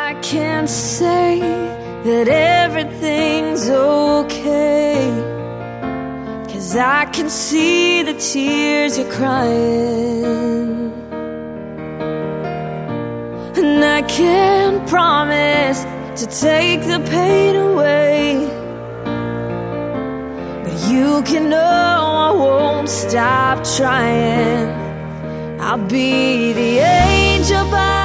I can't say that everything's okay, 'cause I can see the tears you're crying. And I can't promise to take the pain away, but you can know I won't stop trying. I'll be the angel by